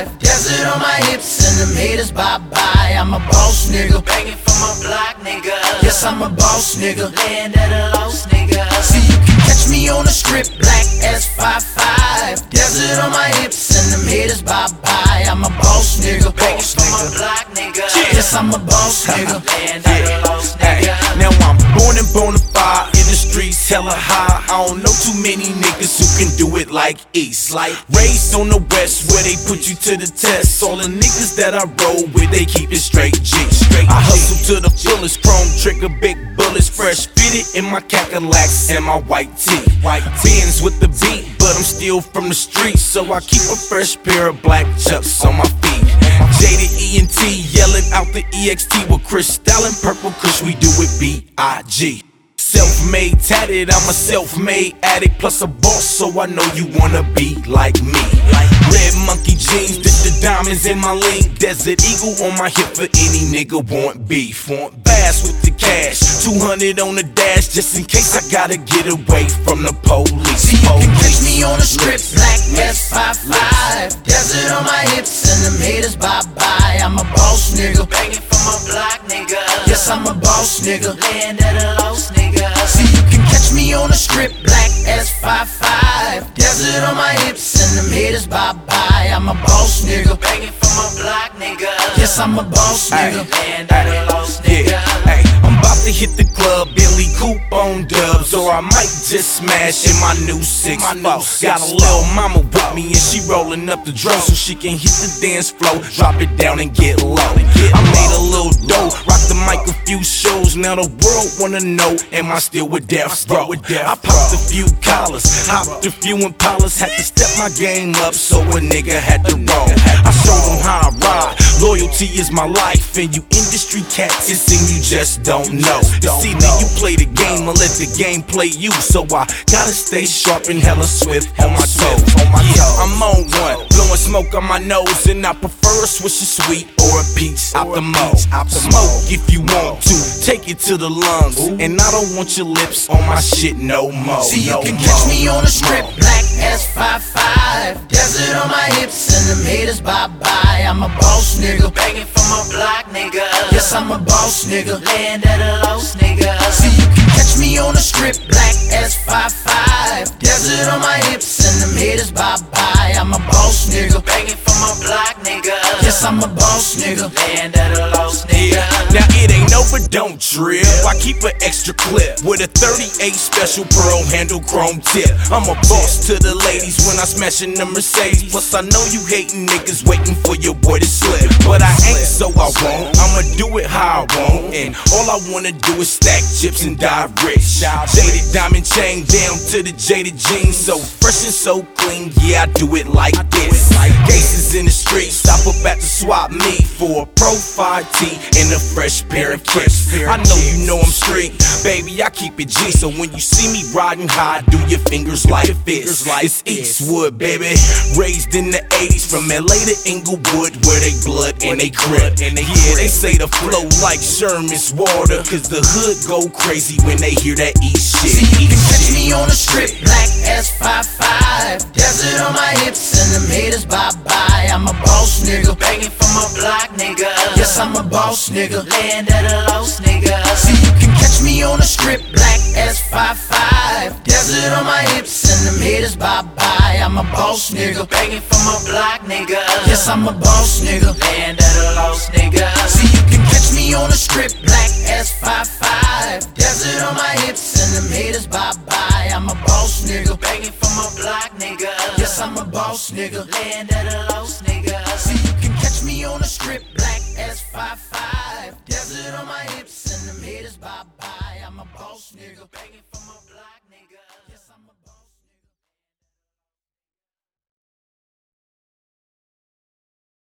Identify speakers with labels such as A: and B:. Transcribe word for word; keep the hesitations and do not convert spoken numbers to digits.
A: five. Desert on my hips and them haters bye-bye. I'm a boss nigga, banging for my block nigga. Yes, I'm a boss nigga, land at a loss nigga. See, you can catch me on the strip, black S five five. Desert on my hips and them haters bye-bye. I'm a boss nigga, banging for my block nigga. Yes, I'm a boss nigga, land at a loss nigga.
B: Now I'm born and bona fide, in the streets hella high. I don't know too many niggas who can do it like East. Like raised on the west where they put you to the test. All the niggas that I roll with, they keep it straight G. I hustle to the fullest, chrome trigger, big bullets, fresh fitted in my Cadillacs and my white tee. White Benz with the beat, but I'm still from the streets, so I keep a fresh pair of black chucks on my feet. Jaded E N T yelling out the E X T with Crystal and Purple Kush, we do it B I G. Self-made tatted, I'm a self-made addict, plus a boss, so I know you wanna be like me. Red monkey jeans, dip the diamonds in my link. Desert Eagle on my hip for any nigga want beef. Want bass with the cash, two hundred on the dash, just in case I gotta get away from the police.
A: See, you can catch me on the strip, black S five five. Desert on my hips and them haters bye-bye. I'm a boss nigga, banging for my block nigga. Yes, I'm a boss nigga, land at a loss nigga. See, you can catch me on the strip, black S five five. Desert on my hips and them haters bye-bye. I'm a boss nigga, banging for my block nigga. Yes, I'm a boss nigga, land at a loss nigga.
B: Hey, I'm about to hit the club, Billy Coupe on dubs, or I might just smash in my new six four. Got a little mama with me and she rolling up the drum so she can hit the dance floor, drop it down and get low. I made a little dough, rock the mic a few shows, now the world wanna know, am I still with Death Row? I popped a few collars, hopped a few Impalas, had to step my game up so a nigga had to roll. I showed them how I ride, loyalty is my life, and you industry cats, it seem you just don't know. It's either you play the game or let the game play you, so I gotta stay sharp and hella swift on my toes. Yeah, I'm on one, blowing smoke on my nose, and I prefer a swish of sweet or a peach out the mo. Smoke if you want to, take it to the lungs, and I don't want your lips on my shit no more.
A: See, you can catch me on the strip, black S five five. Desert on my hips and them haters bye-bye. I'm a boss nigga, banging for my block nigga. Yes, I'm a boss nigga, land at a loss nigga. See, you can catch me on the strip, black S five five. Desert on my hips and them haters bye-bye. I'm a boss nigga, banging for my block nigga. Yes, I'm a boss nigga, land at a loss nigga.
B: Now it ain't over, don't trip. I keep an extra clip with a thirty-eight special pearl handle chrome tip. I'm a boss to the ladies when I smashin' the Mercedes. Plus I know you hatin' niggas waiting for your boy to slip, but I ain't, so I won't. I'ma do it how I want, and all I wanna do is stack chips and die rich. Jaded diamond chain down to the jaded jeans, so fresh and so clean. Yeah, I do it like this. Cases in the street, stop up at the swap meet for a profile tee and a fresh pair of kicks. I know you know I'm straight, baby, I keep it G, so when you see me riding high, do your fingers like this. It's Eastwood, baby, raised in the eighties, from L A to Inglewood, where they blood and they grip. Yeah, they say the flow like Sherman's water, cause the hood go crazy when they hear that East shit.
A: See, you can catch me on the strip, black S five five. Desert on my hips and them haters bye-bye. I'm a boss nigga, banging for my block nigga. Yes, I'm a boss nigga, land at a loss nigga. See, you can catch me on the strip, black S five five. Desert on my hips and them haters bye-bye. I'm a boss nigga, banging for my block nigga. Yes, I'm a boss nigga, land at a loss nigga. See, you can catch me on the strip, black S five five. Desert on my hips and them haters bye-bye. I'm a boss nigga, banging for my block nigga. Yes, I'm a boss nigga, land at a loss nigga. See, you can catch me on the strip, black S five five. Desert on my hips and them haters bye-bye. I'm a boss nigga, banging for my block nigga.